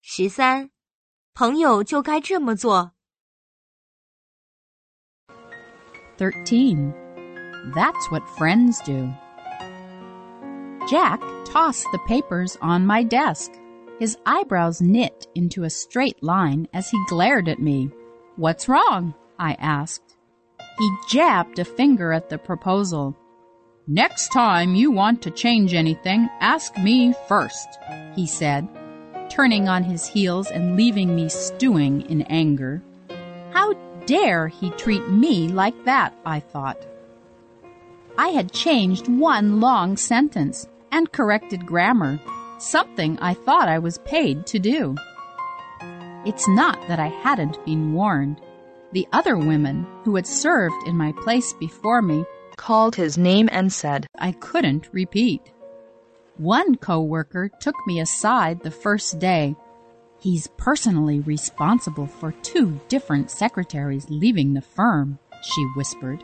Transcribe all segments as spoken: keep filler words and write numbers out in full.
十三，朋友就该这么做。 Thirteen. That's what friends do. Jack tossed the papers on my desk. His eyebrows knit into a straight line as he glared at me. What's wrong? I asked. He jabbed a finger at the proposal. Next time you want to change anything, ask me first, he said, turning on his heels and leaving me stewing in anger. How dare he treat me like that, I thought. I had changed one long sentence and corrected grammar, something I thought I was paid to do. It's not that I hadn't been warned. The other women who had served in my place before me called his name and said I couldn't repeat. One co-worker took me aside the first day. He's personally responsible for two different secretaries leaving the firm, she whispered.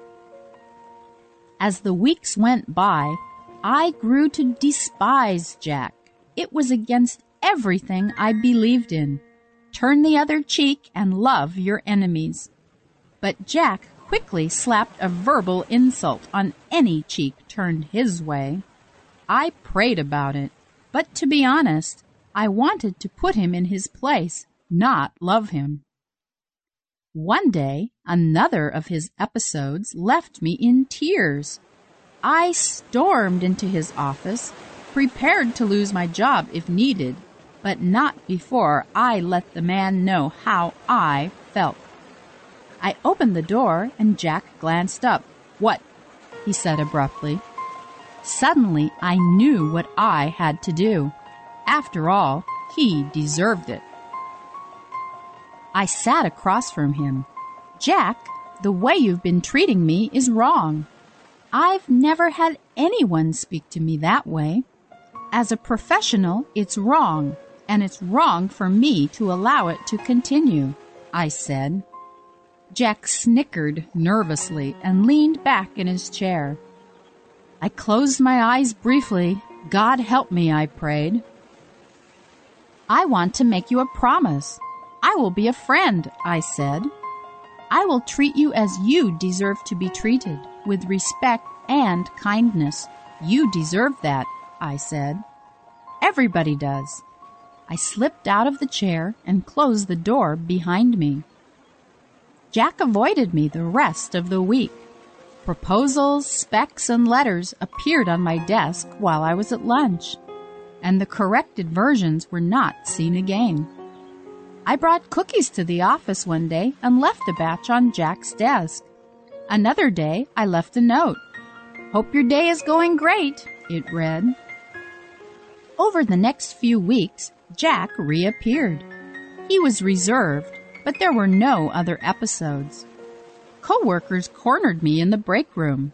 As the weeks went by, I grew to despise Jack. It was against everything I believed in. Turn the other cheek and love your enemies. But Jack quickly slapped a verbal insult on any cheek turned his way. I prayed about it, but to be honest, I wanted to put him in his place, not love him. One day, another of his episodes left me in tears. I stormed into his office, prepared to lose my job if needed, but not before I let the man know how I felt. I opened the door and Jack glanced up. "What?" he said abruptly. Suddenly, I knew what I had to do. After all, he deserved it. I sat across from him. "Jack, the way you've been treating me is wrong. I've never had anyone speak to me that way. As a professional, it's wrong, and it's wrong for me to allow it to continue," I said. Jack snickered nervously and leaned back in his chair. I closed my eyes briefly. God help me, I prayed. "I want to make you a promise. I will be a friend," I said. "I will treat you as you deserve to be treated, with respect and kindness. You deserve that," I said. "Everybody does." I slipped out of the chair and closed the door behind me. Jack avoided me the rest of the week. Proposals, specs, and letters appeared on my desk while I was at lunch, and the corrected versions were not seen again. I brought cookies to the office one day and left a batch on Jack's desk. Another day, I left a note. "Hope your day is going great," it read. Over the next few weeks, Jack reappeared. He was reserved, but there were no other episodes. Coworkers cornered me in the break room.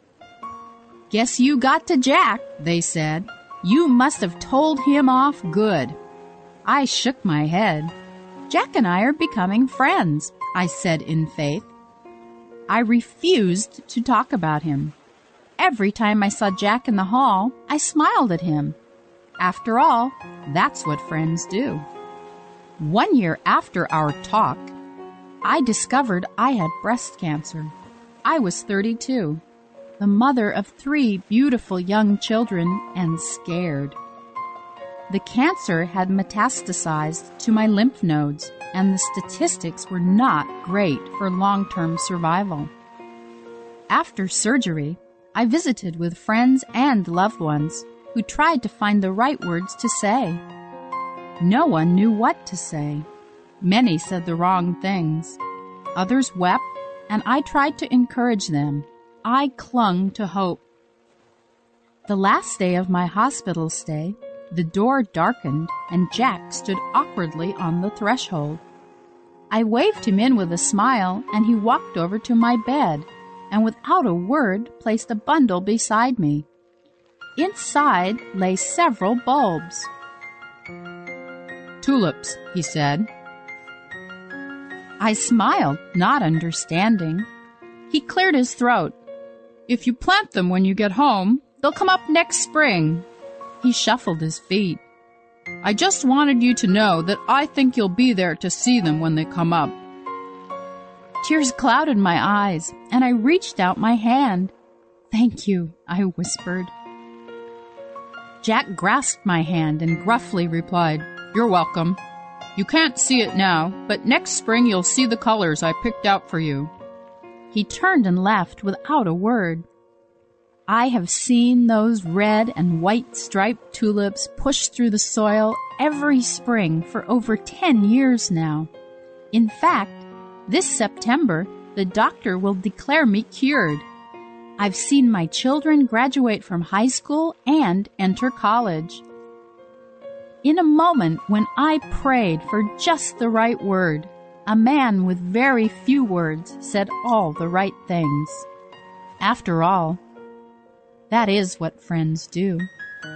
"Guess you got to Jack," they said. "You must have told him off good." I shook my head. "Jack and I are becoming friends," I said in faith. I refused to talk about him. Every time I saw Jack in the hall, I smiled at him. After all, that's what friends do. One year after our talk, I discovered I had breast cancer. I was thirty-two, the mother of three beautiful young children, and scared. The cancer had metastasized to my lymph nodes, and the statistics were not great for long-term survival. After surgery, I visited with friends and loved ones who tried to find the right words to say. No one knew what to say. Many said the wrong things. Others wept, and I tried to encourage them. I clung to hope. The last day of my hospital stay, the door darkened and Jack stood awkwardly on the threshold. I waved him in with a smile, and he walked over to my bed and without a word placed a bundle beside me. Inside lay several bulbs. "Tulips," he said. I smiled, not understanding. He cleared his throat. "If you plant them when you get home, they'll come up next spring." He shuffled his feet. I just wanted you to know that I think you'll be there to see them when they come up." Tears clouded my eyes, and I reached out my hand. "Thank you," I whispered. Jack grasped my hand and gruffly replied, "You're welcome. You can't see it now, but next spring you'll see the colors I picked out for you." He turned and left without a word. I have seen those red and white striped tulips push through the soil every spring for over ten years now. In fact, this September, the doctor will declare me cured. I've seen my children graduate from high school and enter college. In a moment when I prayed for just the right word, a man with very few words said all the right things. After all, that is what friends do.